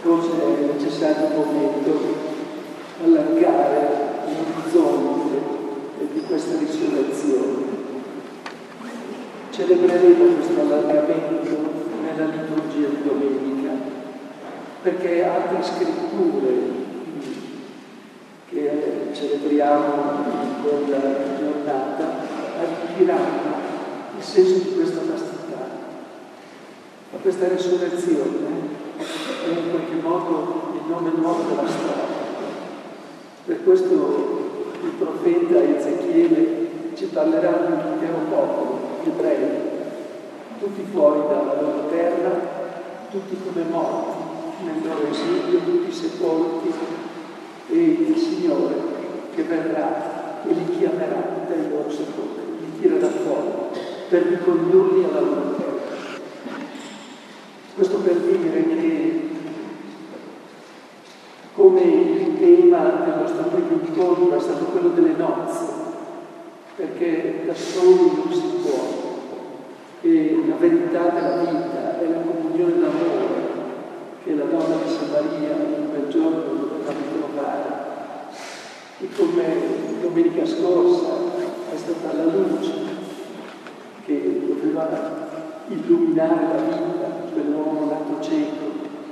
forse è necessario un momento allargare l'orizzonte di questa risurrezione. Celebreremo questo allargamento nella liturgia di domenica, perché altre scritture che celebriamo in quella giornata arricchiranno il senso di questa vastità. Ma questa risurrezione è in qualche modo il nome nuovo della storia. Per questo il profeta Ezechiele ci parlerà di un intero popolo, gli ebrei, tutti fuori dalla loro terra, tutti come morti nel loro esilio, tutti sepolti, e il Signore che verrà e li chiamerà dai loro sepolcri, li tirerà fuori per ricondurli alla loro terra. Questo per dire che, come il tema del nostro primo incontro è stato quello delle nozze, perché da soli non si può, e la verità della vita è la comunione d'amore che la donna di Samaria in quel giorno doveva ritrovare. E come domenica scorsa è stata la luce che doveva illuminare la vita di quell'uomo nato cieco.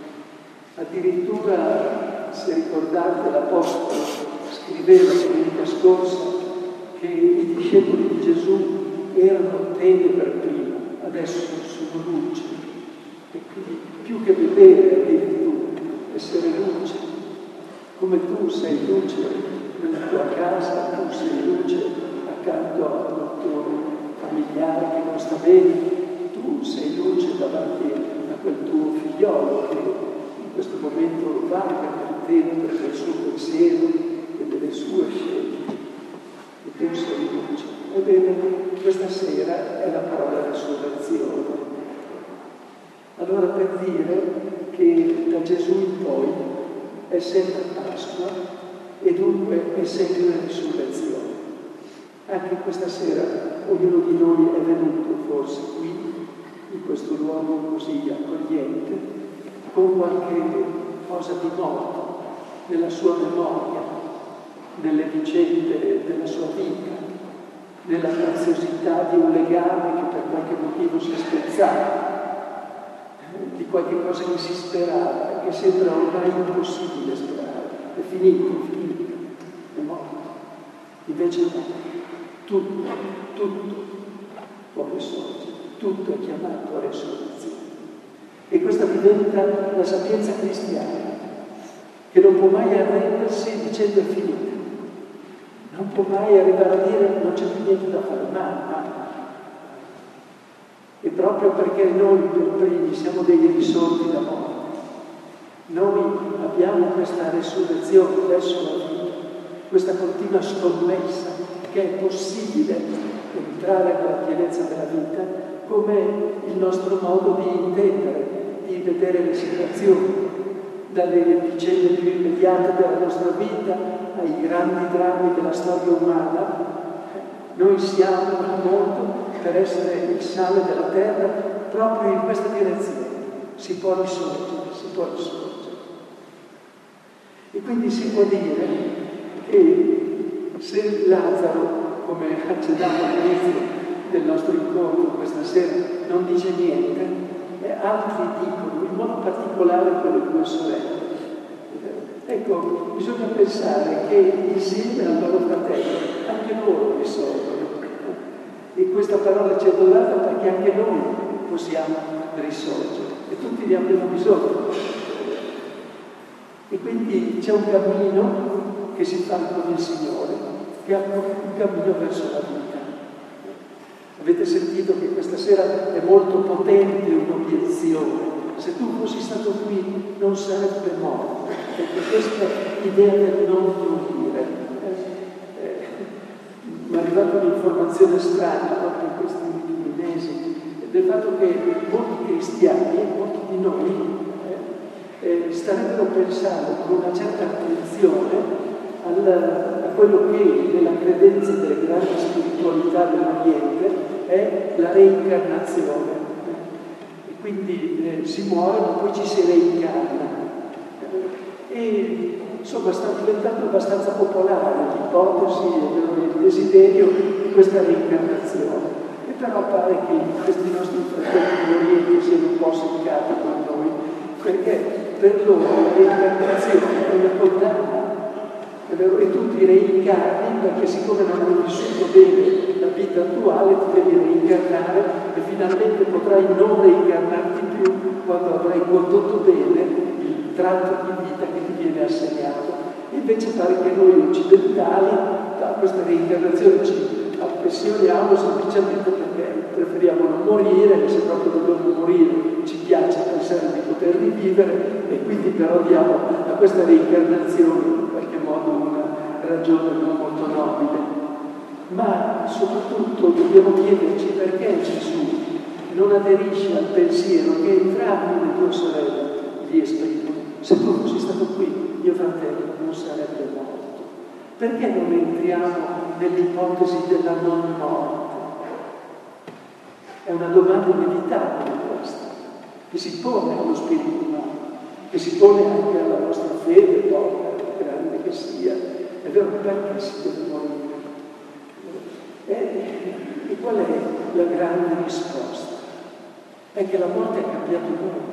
Addirittura, se ricordate, l'Apostolo scriveva domenica scorsa che i discepoli di Gesù erano tene per prima, adesso sono luce. E quindi più che vedere, addirittura, essere luce. Come tu sei luce nella tua casa, tu sei luce accanto al tuo familiare che non sta bene, tu sei luce davanti a quel tuo figliolo che in questo momento vaga per te, per il suo pensiero e delle sue scelte. E tu sei luce. Ebbene, questa sera è la parola risurrezione. Allora, per dire che da Gesù in poi è sempre Pasqua e dunque è sempre la risurrezione. Anche questa sera ognuno di noi è venuto forse qui, in questo luogo così accogliente, con qualche cosa di morto nella sua memoria, nelle vicende della sua vita, nella preziosità di un legame che per qualche motivo si è spezzato, di qualche cosa che si sperava, che sembra ormai impossibile sperare. È finito, è morto. Invece no, tutto può risorgere, tutto è chiamato a risurrezione. E questa diventa la sapienza cristiana, che non può mai arrendersi dicendo è finita. Non può mai arrivare a dire non c'è più niente da fare, mai. E proprio perché noi per primi siamo dei risorti da morte, noi abbiamo questa risurrezione verso la vita, questa continua scommessa che è possibile entrare nella pienezza della vita, come il nostro modo di intendere, di vedere le situazioni, dalle vicende più immediate della nostra vita ai grandi drammi della storia umana. Noi siamo al mondo per essere il sale della terra proprio in questa direzione. Si può risorgere. E quindi si può dire che se Lazzaro, come accennavo all'inizio del nostro incontro questa sera, non dice niente, altri dicono, in modo particolare quelle due sorelle. Ecco, bisogna pensare che insieme al loro fratello anche loro risorgono. E questa parola ci è donata perché anche noi possiamo risorgere e tutti ne abbiamo bisogno. E quindi c'è un cammino che si fa con il Signore, che è un cammino verso la vita. Avete sentito che questa sera è molto potente un'obiezione. Se tu fossi stato qui non sarebbe morto, perché questa idea del non morire. Mi è arrivata un'informazione strana proprio in questi ultimi mesi, del fatto che molti cristiani, molti di noi, starebbero pensando con una certa attenzione a quello che nella credenza delle grandi spiritualità dell'Oriente è la reincarnazione. E quindi si muore ma poi ci si reincarna. insomma sta diventando abbastanza popolare l'ipotesi e il desiderio di questa reincarnazione. E però pare che questi nostri fratelli di Oriente siano un po' seccati con noi, perché per loro la reincarnazione è una condanna. E tu ti reincarni perché siccome non hai vissuto bene la vita attuale ti devi reincarnare e finalmente potrai non reincarnarti più quando avrai condotto bene il tratto di vita che ti viene assegnato. E invece pare che noi occidentali da questa reincarnazione ci appressioniamo semplicemente perché preferiamo non morire, e se proprio dobbiamo morire ci piace pensare di poter rivivere, e quindi però diamo a questa reincarnazione in qualche modo una ragione non molto nobile. Ma soprattutto dobbiamo chiederci perché Gesù non aderisce al pensiero che entrambi le tue sorelle gli esprimono. Se tu fossi stato qui, mio fratello non sarebbe morto. Perché non entriamo nell'ipotesi della non morte? È una domanda inevitabile questa, che si pone allo spirito umano, che si pone anche alla nostra fede, povera, grande che sia. È vero, perché si deve morire? E qual è la grande risposta? È che la morte ha cambiato il mondo.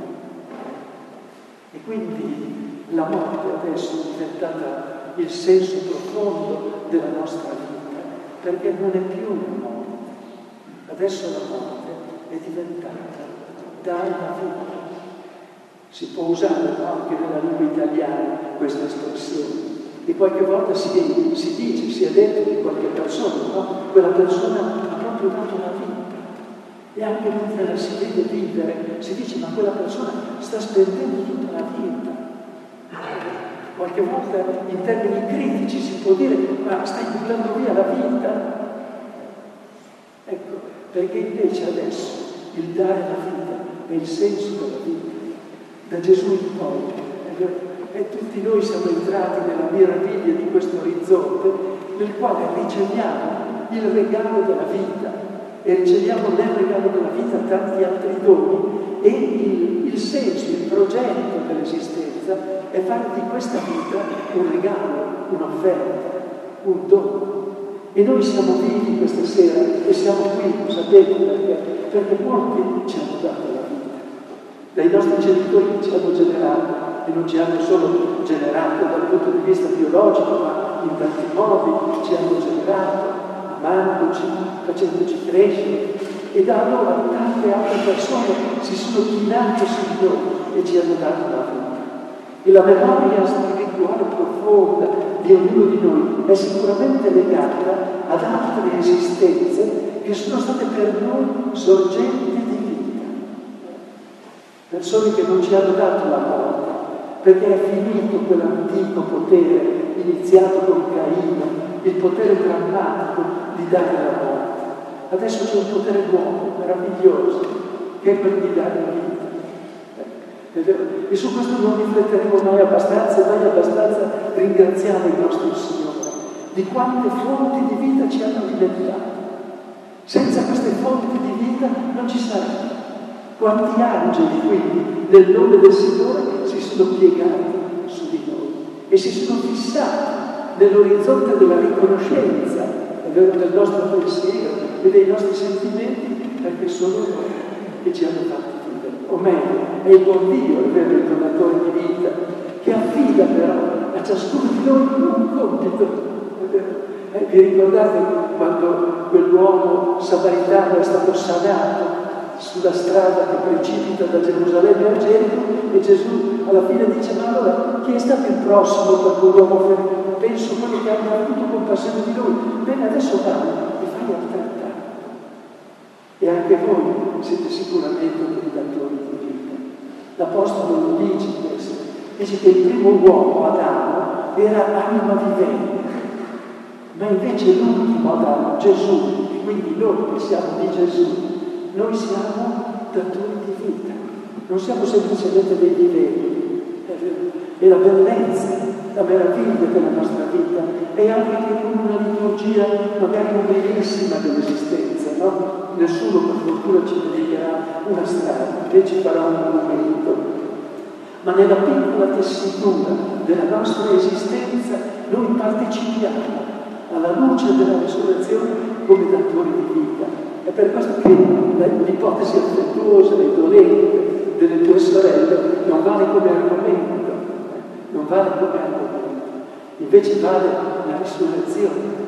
E quindi la morte adesso è diventata il senso profondo della nostra vita, perché non è più una morte. Adesso la morte è diventata dalla vita. Si può usare anche nella lingua italiana questa espressione. E qualche volta si dice, si è detto di qualche persona, no? Quella persona ha proprio dato la vita. E anche mentre la si vede vivere, si dice, ma quella persona sta spendendo tutta la vita. Qualche volta in termini critici si può dire, ma stai buttando via la vita. Ecco, perché invece adesso il dare la vita è il senso della vita. Da Gesù in poi, e tutti noi siamo entrati nella meraviglia di questo orizzonte nel quale riceviamo il regalo della vita e riceviamo nel regalo della vita tanti altri doni, e il senso, il progetto dell'esistenza è fare di questa vita un regalo, un'offerta, un dono. E noi siamo vivi questa sera e siamo qui, lo sapete perché molti ci hanno dato la vita. Dai nostri genitori ci hanno generato, e non ci hanno solo generato dal punto di vista biologico, ma in tanti modi ci hanno generato, amandoci, facendoci crescere. E da allora tante altre persone si sono chinate su di noi e ci hanno dato la vita. E la memoria spirituale profonda di ognuno di noi è sicuramente legata ad altre esistenze che sono state per noi sorgenti di vita. Persone che non ci hanno dato la morte, perché è finito quell'antico potere iniziato con Caino, il potere drammatico di dare la morte. Adesso c'è un potere nuovo, meraviglioso, che è quello di dare la vita. E su questo non rifletteremo mai abbastanza, e mai abbastanza ringraziamo il nostro Signore di quante fonti di vita ci hanno alimentato. Senza queste fonti di vita non ci sarebbe. Quanti angeli quindi nel nome del Signore si sono piegati su di noi e si sono fissati nell'orizzonte della riconoscenza, è vero, del nostro pensiero e dei nostri sentimenti, perché sono loro che ci hanno fatti vivere. O meglio, è il buon Dio, è vero, il donatore di vita, che affida però a ciascuno di noi un compito. Vi ricordate quando quell'uomo samaritano è stato sanato sulla strada che precipita da Gerusalemme a Gerico, e Gesù alla fine dice: ma allora chi è stato il prossimo per quell'uomo ferito? Penso quello che abbia avuto compassione di lui. Bene, adesso vai e fai altrettanto. E anche voi siete sicuramente dei datori di vita. L'Apostolo lo dice questo, dice che il primo uomo, Adamo, era anima vivente, ma invece l'ultimo Adamo, Gesù, e quindi noi che siamo di Gesù, noi siamo datori di vita, non siamo semplicemente dei viventi. E la bellezza, la meraviglia della nostra vita è anche che con una liturgia magari non bellissima dell'esistenza, no? Nessuno per fortuna ci dedicherà una strada, invece farà un monumento. ma nella piccola tessitura della nostra esistenza noi partecipiamo alla luce della risurrezione come datori di vita. È per questo che l'ipotesi affettuosa e dolente delle tue sorelle non vale come argomento, non vale come argomento, invece vale la risurrezione.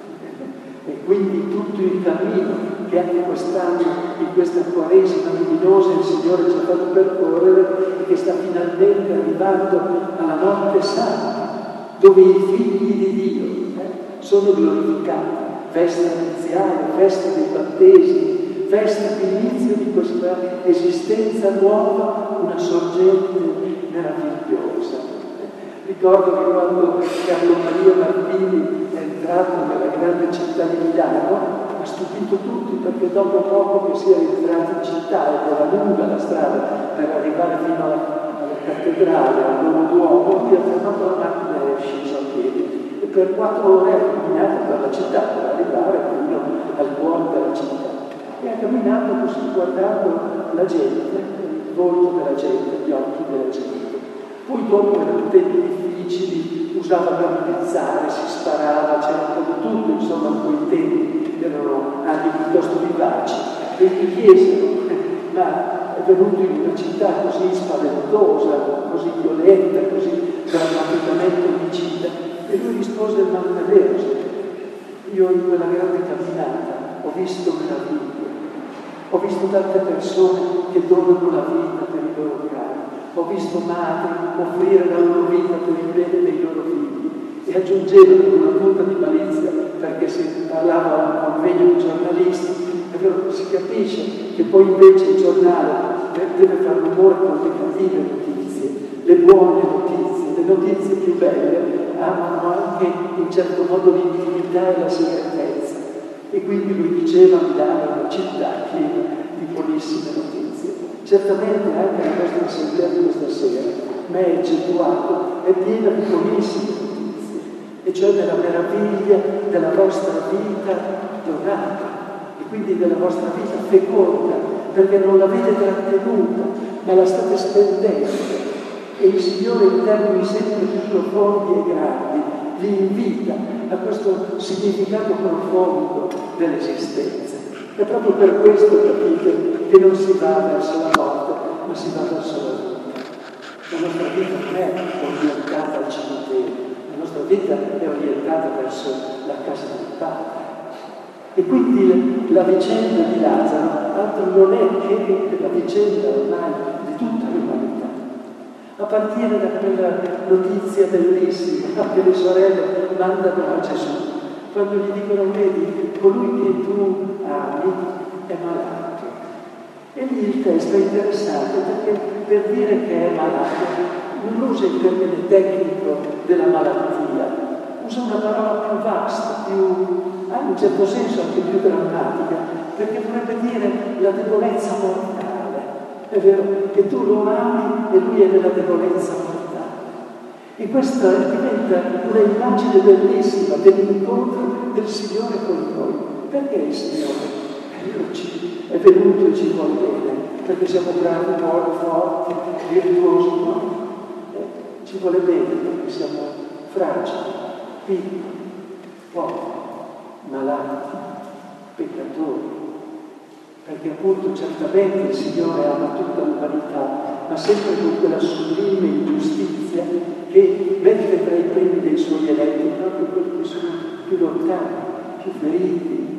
E quindi tutto il cammino che anche quest'anno, in questa Quaresima luminosa, il Signore ci ha fatto percorrere e che sta finalmente arrivando alla notte santa, dove i figli di Dio sono glorificati. Festa iniziale, festa dei battesimi, festa di inizio di questa esistenza nuova, una sorgente meravigliosa. Ricordo che quando Carlo Maria Martini è entrato nella grande città di Milano, ha stupito tutti, perché dopo poco che si era entrati in città ed era lunga la strada per arrivare fino alla cattedrale, al loro Duomo, lui ha fermato la macchina e è sceso a piedi. E per 4 ore ha camminato per la città per arrivare fino al cuore della città. E ha camminato così, guardando la gente, il volto della gente, gli occhi della gente. Poi dopo erano tempi difficili, usava gambizzare, si sparava, c'era un po' di tutto, insomma, in quei tempi erano anni piuttosto vivaci. E gli chiesero, ma è venuto in una città così spaventosa, così violenta, così drammaticamente omicida? E lui rispose, ma non è vero, io in quella grande camminata ho visto meraviglie, ho visto tante persone che donano la vita per i loro cari. Ho visto madri offrire la loro vita per il bene dei loro figli. E aggiungeva con una punta di malizia, perché si parlava a un convegno di giornalisti, si capisce che poi invece il giornale deve fare rumore con le cattive notizie, le buone notizie, le notizie più belle amano anche in certo modo l'intimità e la segretezza. E quindi lui diceva: Milano è una città piena di buonissime notizie. Certamente anche la nostra assemblea di questa sera, me eccettuato, è piena di buonissime notizie, e cioè della meraviglia della vostra vita donata, e quindi della vostra vita feconda, perché non l'avete trattenuta, ma la state spendendo. E il Signore, in termini sempre più profondi e grandi, vi invita a questo significato profondo dell'esistenza. È proprio per questo, capite, che non si va verso la morte, ma si va verso la vita. La nostra vita non è orientata al cimitero, la nostra vita è orientata verso la casa del Padre. E quindi la vicenda di Lazzaro altro non è che la vicenda ormai di tutta l'umanità. A partire da quella notizia bellissima che le sorelle mandano a Gesù, quando gli dicono: vedi, colui che tu ami è malato. E lì il testo è interessante, perché per dire che è malato non usa il termine tecnico della malattia, usa una parola più vasta, in un certo senso anche più drammatica, perché vorrebbe dire la debolezza mortale. È vero che tu lo ami e lui è nella debolezza mortale. E questa diventa un'immagine bellissima dell'incontro del Signore con noi. Perché il Signore è venuto e ci vuole bene? Perché siamo bravi, buoni, forti, virtuosi? No. Ci vuole bene perché siamo fragili, piccoli, poveri, malati, peccatori. Perché appunto certamente il Signore ama tutta l'umanità, ma sempre con quella sublime ingiustizia che mette tra i primi dei suoi eletti proprio quelli che sono più lontani, più feriti,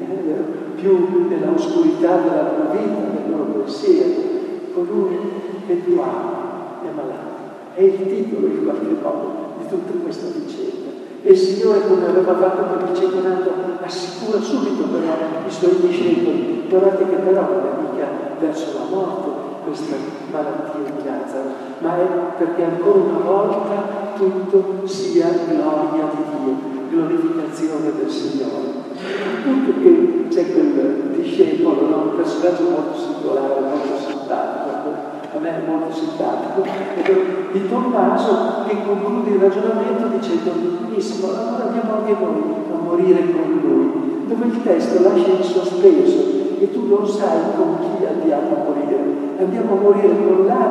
più nella oscurità della loro vita, del loro pensiero. Colui che tu ami è malato. È il titolo in qualche modo di tutta questa vicenda. E il Signore, come aveva fatto per il cieco, assicura subito però i suoi discepoli: guardate che però non è mica verso la morte questa malattia di Lazzaro, ma è perché ancora una volta tutto sia gloria di Dio, glorificazione del Signore. Appunto che c'è quel discepolo, no? Un personaggio molto singolare, molto simpatico, a me è molto simpatico, di Tommaso, che conclude il ragionamento dicendo: benissimo, allora andiamo anche noi a morire con lui, dove il testo lascia in sospeso e tu non sai con chi andiamo a morire. Andiamo a morire con Lazzaro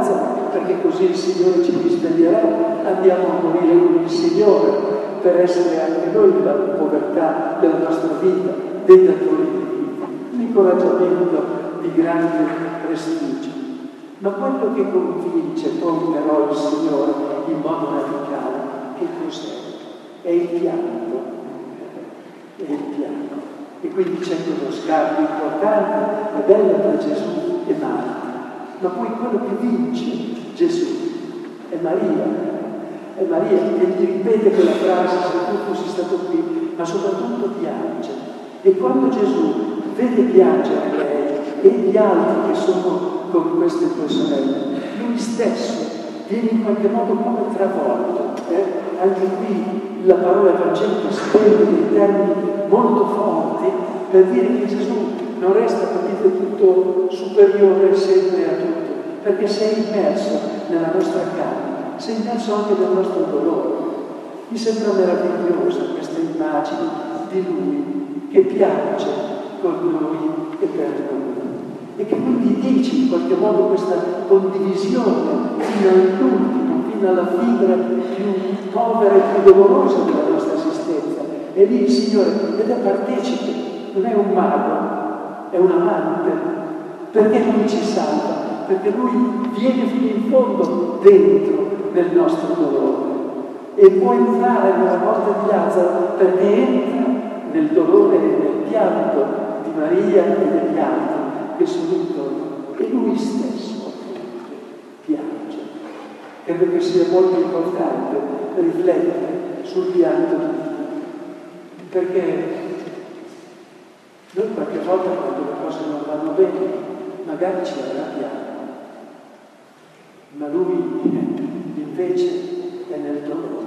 perché così il Signore ci risveglierà, andiamo a morire con il Signore per essere anche noi nella povertà della nostra vita, dei datori di vita. Un incoraggiamento di grande prestigio. Ma quello che convince poi però il Signore in modo radicale, che cos'è? È il pianto. È il pianto. E quindi c'è quello scambio importante e bello tra Gesù e Marta. Ma poi quello che vince Gesù è Maria. È Maria che gli ripete quella frase: se tu fossi stato qui, ma soprattutto piange. E quando Gesù vede piangere lei e gli altri che sono con queste due sorelle, lui stesso viene in qualche modo come travolto. Anche qui la parola evangelica spende dei termini molto forti per dire che Gesù non resta, capite, tutto superiore sempre a tutto, perché sei immerso nella nostra carne, sei immerso anche nel nostro dolore. Mi sembra meravigliosa questa immagine di lui che piange con noi e per noi, e che quindi dice in qualche modo questa condivisione fino all'ultimo, fino alla fibra più povera e più dolorosa della nostra esistenza. E lì il Signore ed è partecipe, non è un mago, è un amante. Perché lui ci salva? Perché lui viene fino in fondo dentro nel nostro dolore e può entrare nella morte di Lazzaro, perché entra nel dolore e nel pianto di Maria e degli altri che sono intorno, e lui stesso piange. Credo che sia molto importante riflettere sul pianto di Dio, perché noi qualche volta, quando le cose non vanno bene, magari ci arrabbiamo, ma lui invece è nel dolore.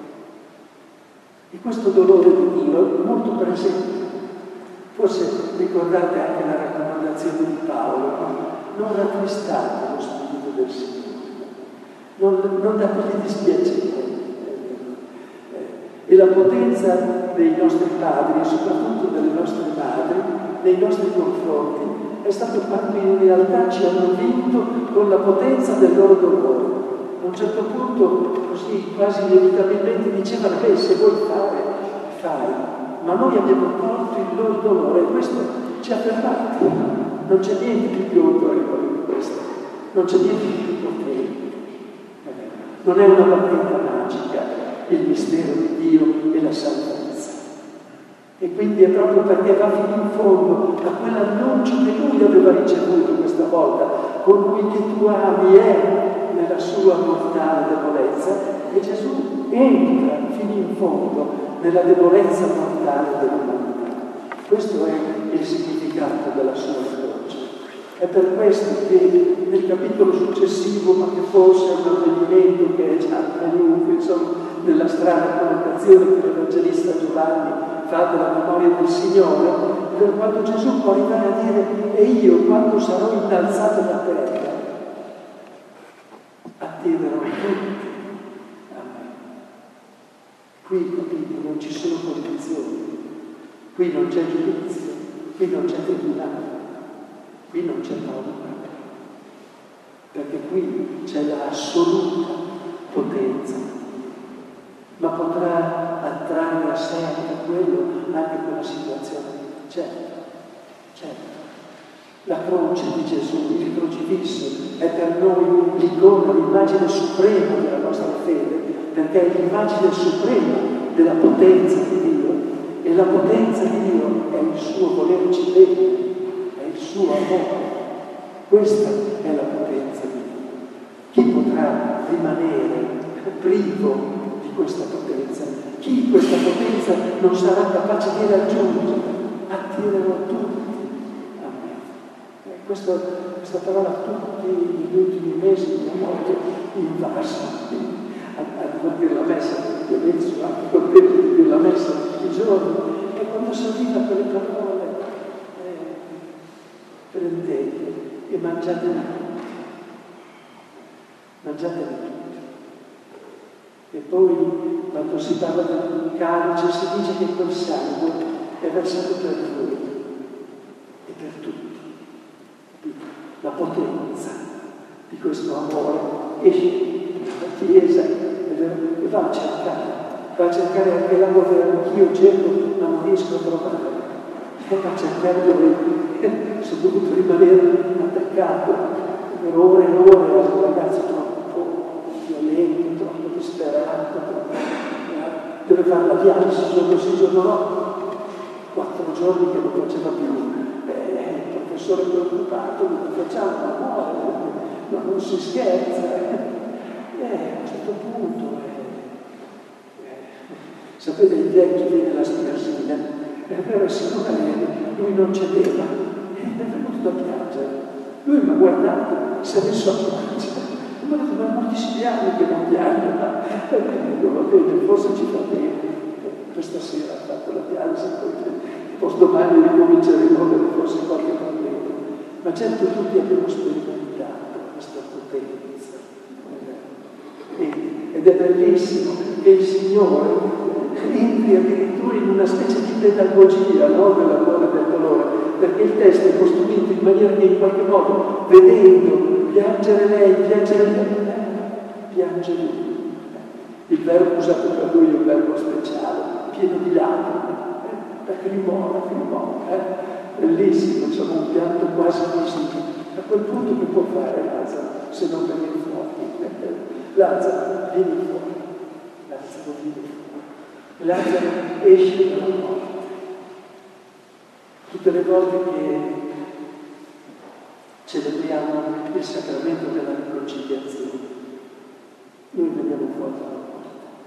E questo dolore di Dio è molto presente. Forse ricordate anche la raccomandazione di Paolo: non rattristate lo Spirito del Signore, non dategli dispiacere. E la potenza dei nostri padri e soprattutto delle nostre madri nei nostri confronti è stato quando in realtà ci hanno vinto con la potenza del loro dolore. A un certo punto, così quasi inevitabilmente, dicevano: se vuoi fare, fai. Ma noi abbiamo tolto il loro dolore e questo ci ha fermati. Non c'è niente di più autorevole di questo, non c'è niente di più potente. Non è una bacchetta magica il mistero di Dio e la salvezza. E quindi è proprio perché va fino in fondo a quell'annuncio che lui aveva ricevuto questa volta: colui che tu ami è nella sua mortale debolezza, e Gesù entra fino in fondo nella debolezza mortale dell'umanità. Questo è il significato della sua croce. È per questo che nel capitolo successivo, ma che forse è un avvenimento che è già avvenuto, insomma, nella strana collocazione che l'Evangelista Giovanni fa della memoria del Signore, quando Gesù può arrivare a dire: e io, quando sarò innalzato da terra, attirerò tutti a me. Qui, capite, non ci sono condizioni, qui non c'è giudizio, qui non c'è tribunale, qui non c'è paura, perché qui c'è l'assoluta potenza, ma potrà attrarre a sé anche quello, anche quella situazione. Certo. La croce di Gesù, il crocifisso, è per noi l'icona, l'immagine suprema della nostra fede, perché è l'immagine suprema della potenza di Dio, e la potenza di Dio è il suo volerci bene, è il suo amore. Questa è la potenza di Dio. Chi potrà rimanere privo di questa potenza? Chi questa potenza non sarà capace di raggiungere? Attirerò tutti a me. Questa parola tutti negli ultimi mesi mi ha molto invaso. A dire la messa, ovviamente sono anche contento di dire la messa tutti i giorni, e quando sentite quelle parole, prendete e mangiatene tutti. Mangiatene tutti. E poi, quando si parla del calice, si dice che quel sangue è versato per voi e per tutti. La potenza di questo amore esce dalla chiesa e va a cercare anche là dove anch'io cerco, ma non riesco a trovare. E va a cercare dove sono dovuto rimanere attaccato per ore e ore a un ragazzo troppo violento, troppo disperato, deve fare la dialisi giorno sì, giorno no. 4 giorni che non faceva più. Il professore è preoccupato, lo facciamo, no, non si scherza. A un certo punto, sapete, il vecchio viene la spiasina, però siccome lui non cedeva, è venuto da piangere. Lui mi ha guardato, si è messo a piangere. E mi ha detto, ma moltissimi anni che non piange, ma va bene, forse ci fa bene. Questa sera ha fatto la dialisi, poi domani ricominceremo per forse qualche problema. Ma certo tutti abbiamo sperimentato questa potenza. Ed è bellissimo che il Signore entri addirittura in una specie di pedagogia, no? Dell'amore e del dolore, perché il testo è costruito in maniera che in qualche modo, vedendo piangere lei, piangere lui. Il verbo usato per lui è un verbo speciale, pieno di lacrime, lacrimona, bellissimo, insomma un pianto quasi visibile. A quel punto che può fare Lazzaro se non venire fuori? Lazzaro, vieni fuori. Lazzaro esce dalla morte. Tutte le volte che celebriamo il sacramento della riconciliazione, noi veniamo fuori dalla morte.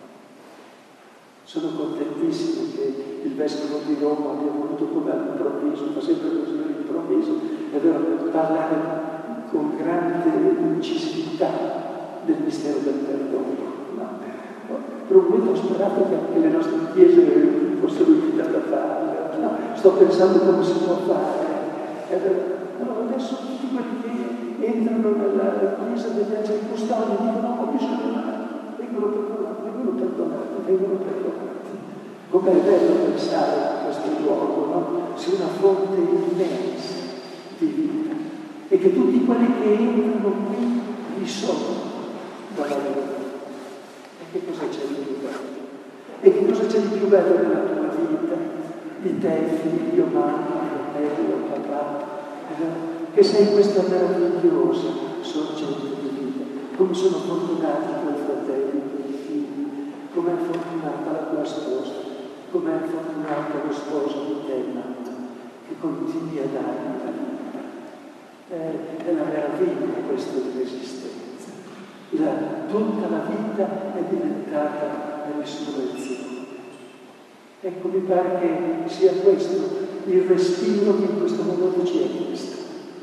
Sono contentissimo che il Vescovo di Roma abbia voluto, come all'improvviso, fa sempre così all'improvviso, è vero, parlare con grande incisività del mistero del perdono. Per un momento ho sperato che anche le nostre chiese fossero invitate a farlo. No, sto pensando come si può fare. Allora adesso tutti quelli che entrano nella chiesa degli angeli custodi dicono no, bisogna vengono perdonati. Com'è bello pensare a questo luogo, no? Sia una fonte immensa di vita e che tutti quelli che entrano qui risolvono dalla loro vita. E che cosa c'è di più bello? E che cosa c'è di più bello nella tua vita? Di te, figlio, mamma, fratello, papà, che sei questa meravigliosa sorgente di vita. Come sono fortunati i tuoi fratelli, i tuoi figli, come è fortunata la tua sposa, come è fortunato lo sposo di te, mamma, che continui a darmi la vita. È la meraviglia questa dell'esistenza. Tutta la vita è diventata la risurrezione. Ecco, mi pare che sia questo il respiro che in questo momento ci è chiesto.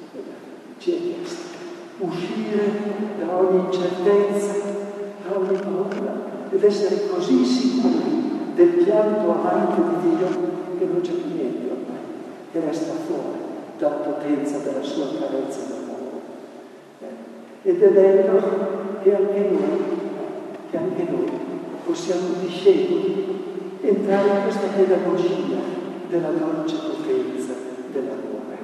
Uscire da ogni incertezza, da ogni paura ed essere così sicuri del pianto amante di Dio che non c'è più niente ormai, che resta fuori dalla potenza della sua carezza d'amore. Ed è bello che anche noi possiamo, discepoli, entrare in questa pedagogia della dolce potenza dell'amore.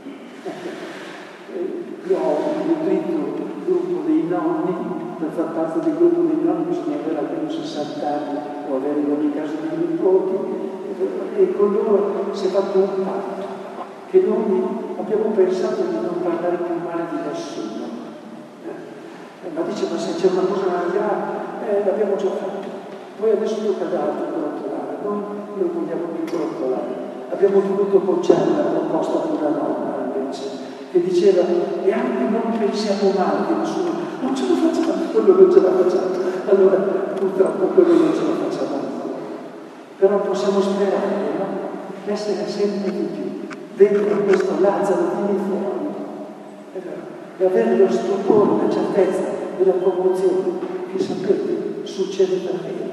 Io ho nutrito il gruppo dei nonni, per far parte del gruppo dei nonni bisogna avere almeno 60 anni o avere in ogni caso dei nipoti, e con loro si è fatto un patto, che noi abbiamo pensato di non parlare più male di nessuno. Ma dice, ma se c'è una cosa grave, l'abbiamo già fatto. Poi adesso tocca ad altri brontolare, noi non vogliamo più brontolare. Abbiamo dovuto bocciare la proposta di una nonna invece, che diceva, e anche non pensiamo male di nessuno, non ce la facciamo, quello non ce la facciamo. Allora, purtroppo quello non ce la facciamo ancora. Però possiamo sperare, no? Essere sempre di più, dentro questo Lazzaro vieni fuori. E avere lo stupore, la certezza della commozione, che sapete, succede davvero.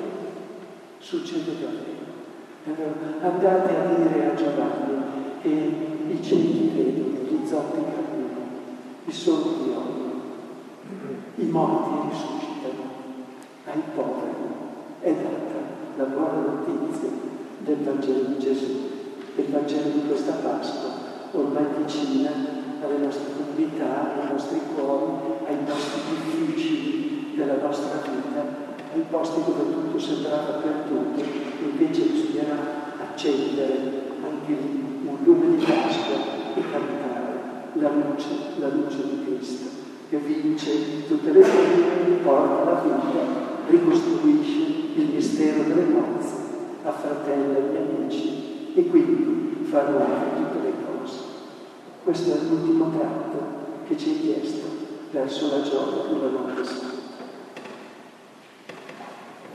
Andate a dire a Giovanni che i ciechi vedono, gli zoppi camminano, i sordi odono, i morti risuscitano, ai poveri è data la buona notizia del Vangelo di Gesù, del Vangelo di questa Pasqua, ormai vicina alle nostre comunità, ai nostri cuori, ai posti difficili della nostra vita, ai posti dove tutto sembrava perduto, invece bisognerà accendere anche lì un lume di Pasqua e cantare la luce di Cristo, che vince tutte le forme, porta la vita, ricostruisce il mistero delle nozze, affratella gli amici e quindi fa nuove tutte le cose. Questo è l'ultimo tratto che ci è chiesto verso la gioia della notte santa.